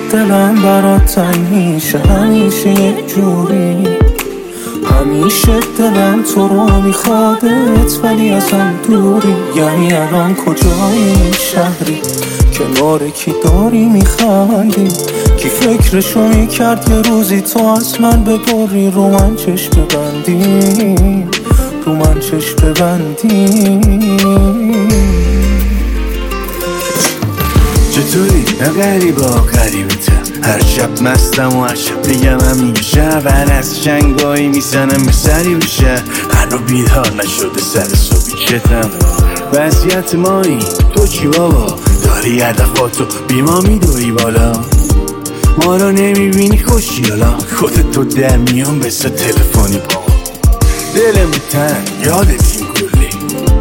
دلم برات تنگ میشه همیشه یک جوری، همیشه دلم تو رو میخوادت ولی ازم دوری. یعنی الان کجایی این شهری، کنار کی داری میخندی، کی فکرشو میکرد یه روزی تو از من ببری، رو من چشم ببندی، رو من چشم ببندی. چطوری؟ نه غریبا غریبتم، هر شب مستم و هر شب بگم همین شب هر از شنگایی میزنم به سری بشه، هنو بیدار نشده سر صبحی کتم. وضعیت مایی تو چی بابا؟ داری هدفاتو بی ما میدوی بالا، ما رو نمیبینی خوشیالا، خودتو در میان بسه تلفنی با دلم تنگ یادت این گلی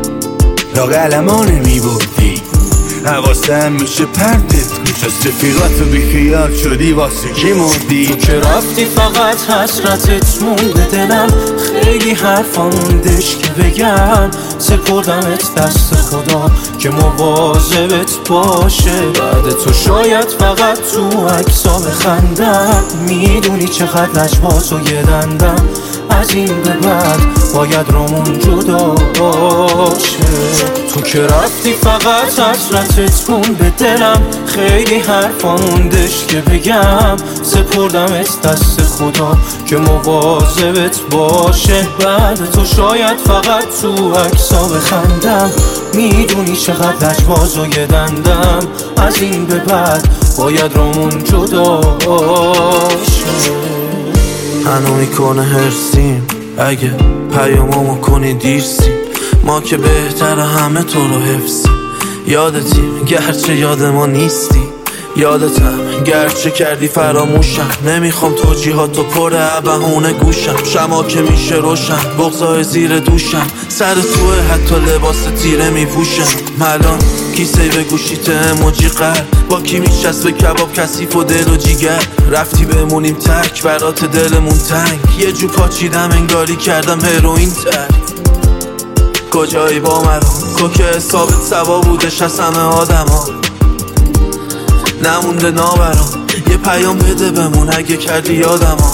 لاغلما نمیبودی، حواسم میشه پرتت گوش از رفیقاتو بیخیال شدی واسه کی مردی. تو که رفتی فقط حسرتت مونده دلم، خیلی حرفا موندش که بگم، سپردمت دست خدا که مواظبت باشه. بعد تو شاید فقط تو عکسا بخندم، میدونی چقدر لجباز و یه دندم، از این به بعد باید رومون جدا باشه. تو که رفتی فقط حسرتت مونده دلم، خیلی حرفا موندش که بگم، سپردمت دست خدا که مواظبت باشه. بعد تو شاید فقط تو عکسا بخندم، میدونی چقدر لجباز و یه دندم، از این به بعد باید رومون جدا باشه. هنو میکنه هرسیم اگه پیاممو کنی دیرسیم، ما که بهتر همه تو رو حفظیم. یادتیم گرچه یاد ما نیستی، یادتم گرچه کردی فراموشم، نمیخوام توجیهاتو پر بهونه گوشم، شما که میشه روشن بغضای زیر دوشم، سر توه حتی لباس تیره میپوشم. الان کیسه به گوشیت اموجی قلب، با کی میشست به کباب کثیف و دل و جیگر، رفتی بمونیم تک برات دلمون تنگ، یه جو پاچیدم انگاری کردم هروئین تر. کجایی با مرا که حسابت سوا بودش از همه آدم ها، نمونده نابرام یه پیام بده بمون اگه کردی یادم ها.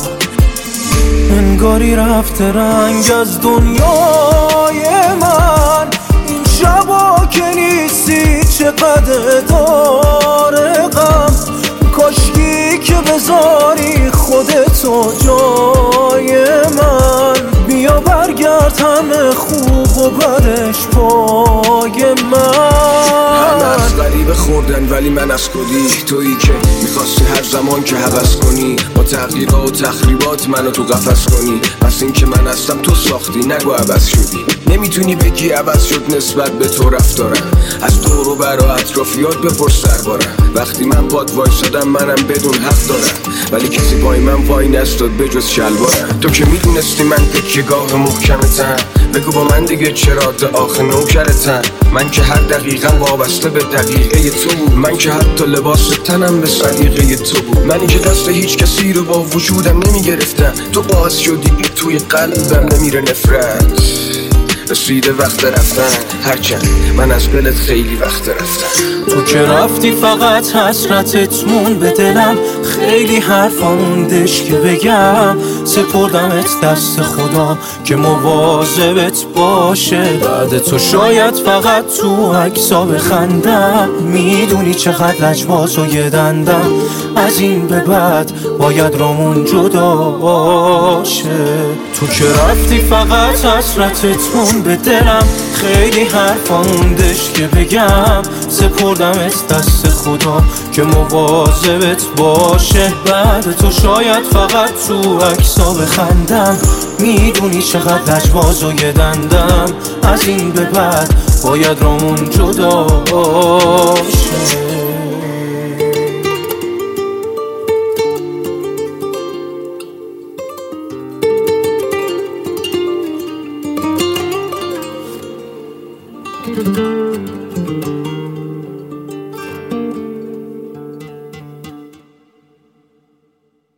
انگاری رفته رنگ از دنیای من، این شبا که نیستی چقدر داره غم، کاشکی که بذاری خودتو جای من، بیا برگرد همه خوب و بدش پای من. همه از غریبه خوردن ولی من از کدی، تویی که میخواستی هر زمان که هوس کنی، با تغییرات و تخریبات منو تو قفس کنی، پس این که من هستم تو ساختی نگو عوض شدی، نمیتونی بگی عوض شد نسبت به تو رفتارم، از دور و بر و اطرافیات بپرس دربارم، وقتی من پاد وایسادم منم بدون حق دارم، ولی کسی پای من وای نستاد بجز شلوارم. تو که میدونستی من تکیه‌گاه محکمتم، بگو با من دیگه چرا آخه نوکرتم، من که هر دقیقم وابسته به دقیقه تو بود، من که حتی لباس تنم به سلیقه تو بود، منی که دست هیچ کسی رو با وجودم نمیگرفتم، تو باعث شدی توی قلبم نمیره نفرت. رسیده وقت رفتن هرچند من از دلت خیلی وقت رفتم. تو که رفتی فقط حسرتت مون به دلم، خیلی حرفا موندش که بگم، سپردمت دست خدا که مواظبت باشه. بعد تو شاید فقط تو عکسا بخندم، میدونی چقدر لجباز و یه دندم، از این به بعد باید رامون جدا باشه. تو که رفتی فقط حسرتت مون به دلم، خیلی حرفا موندش که بگم، سپردمت دست خدا که مواظبت باشه. بعد تو شاید فقط تو عکسا بخندم، میدونی چقدر لجباز و یه دندم، از این به بعد باید رامون جدا باشه.